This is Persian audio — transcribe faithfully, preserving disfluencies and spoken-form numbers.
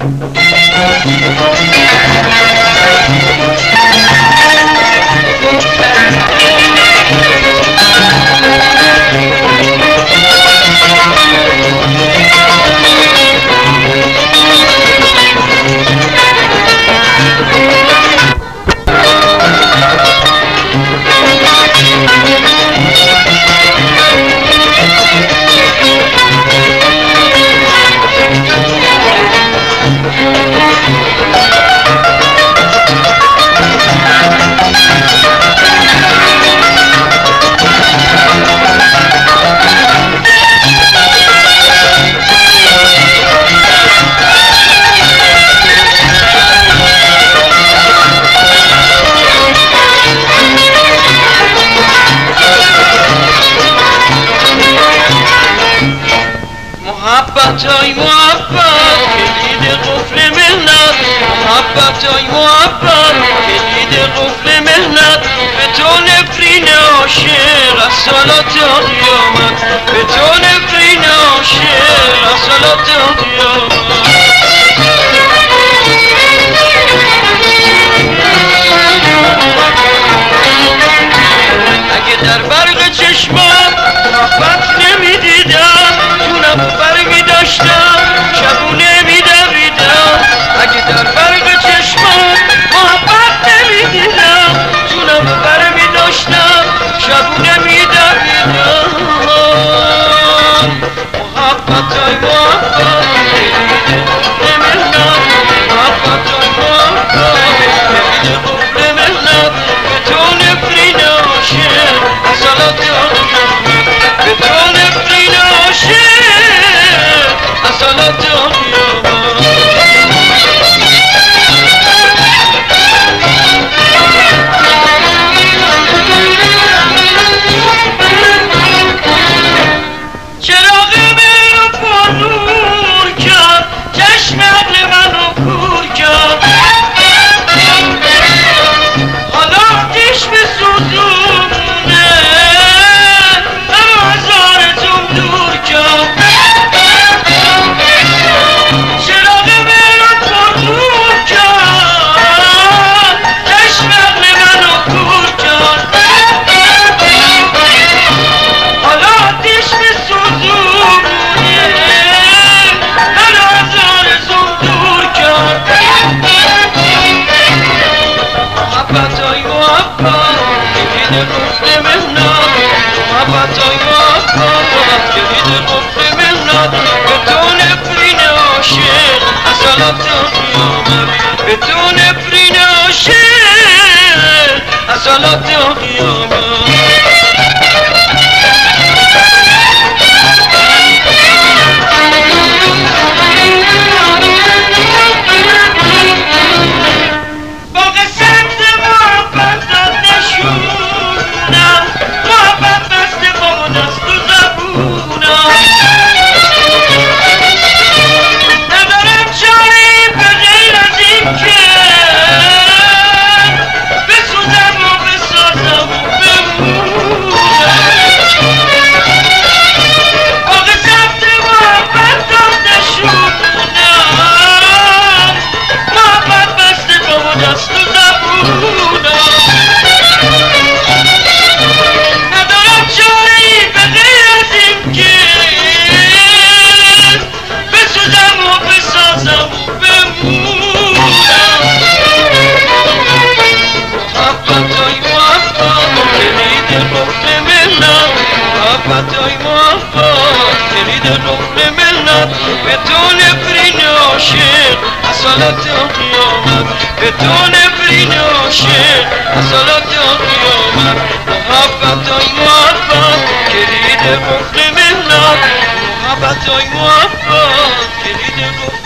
محبتای محبت کلید قفل مهنت، محبتای محبت کلید قفل مهنت، به تو نفرین عاشق از صلات قیامت، به تو نفرین عاشق از صلات قیامت. اگه در برق چشمات محبت نمیدیدم، جونم برمی داشتم شبونه میدویدم. اگه در برق چشمات محبت نمیدیدم، جونم برمی داشتم شبونه میدویدم. محبتای محبت کلید مهنت، محبتای محبت کلید قفل مهنت، به تو نفرین عاشق از صلات قیامت، به تو نفرین عاشق از صلات قیامت. چراغ منو پر نور کرد، چشم عقل منو کور کرد، حالا آتیش به سوزونه منو از آرزوم دور کرد. چراغ منو پر نور کرد، چشم عقل منو کور کرد، حالا آتیش به سوزونه منو از آرزوم دور کرد. محبتای محبت کلید قفل مهنت، محبتای محبت کلید قفل مهنت، به تو نفرین عاشق از صلات قیامت، به تو نفرین عاشق از صلات قیامت. محبتای محبت کلید قفل مهنت، به تو نفرین عاشق از صلات قیامت، به تو نفرین عاشق از صلات قیامت. محبتای محبت کلید قفل مهنت، محبتای محبت کلید قفل